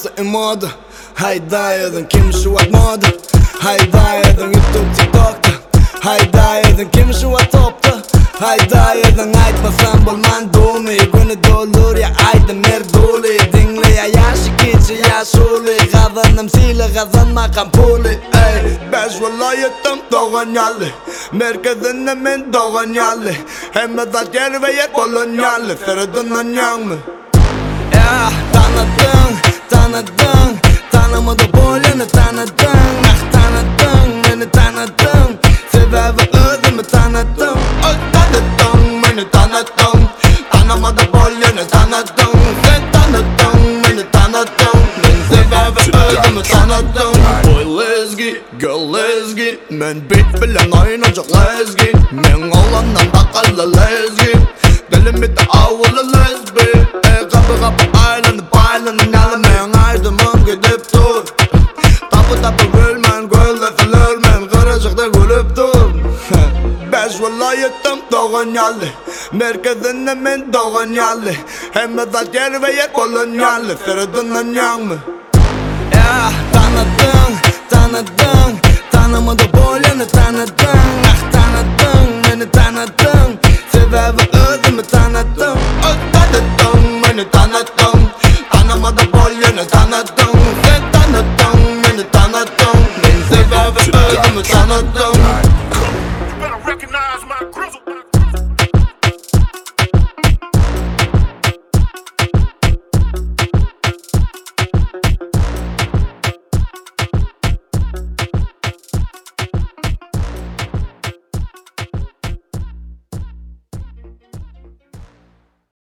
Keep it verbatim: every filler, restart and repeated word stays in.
varsa imadı. Haydaydın kim şu atmadı. Haydaydın YouTube TikTok'ta. Haydaydın kim şu at topta. Haydaydın aytmasam bulman doğmi. Günü dolur ya aydın merduli. Dinle ya yaşı geçi yaşuli. Kazanım sile kazanmakam puli. Ey beş vilayetim doğan yalli. Merkezinde men doğan yalli. Hem de yer ve yer bolun yalli. Feridun'un yanmı. Ya tanıdın, tanıdın. Tanımadı boyunu tanıdın. Ah tanıdın, beni tanıdın. Sebebi özümü tanıdın. Öz tanıdın, beni tanıdın. Tanımadı boyunu tanıdın. Sen tanıdın, beni tanıdın. Ben sebebi özümü tanıdın. Boy lezgi, girl lezgi. Men beat bilen oynayacak lezgi. Men olandan bakalı lezgi. Dilimde avulu lezbi. E kapı kapı aylanı paylanı nalı. Men aydımın gidip dur. Tapı tapı gülmen, gölde filirmen. Kırıcıkta gülüp dur. Beş vilayetim doğan yalli. Merkezinde men doğan yalli. Hem de yer ve yer bolun yalli. Feridun'un yanmı. Ya tanıdın, tanıdın. Tanımadı boyunu tanıdın. Ah tanıdın, beni tanıdın. Sebebi özümü tanıdın. Öz tanıdın, beni tanıdın. Tanımadı boyunu tanıdın. Sen tanıdın, beni tanıdın. Ben sebebi özümü tanıdın.